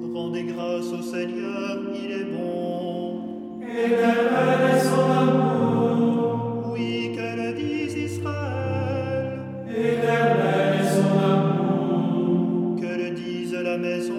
Rendez grâce au Seigneur, il est bon. Éternel est son amour. Oui, que le dise Israël. Éternel est son amour. Que le dise la maison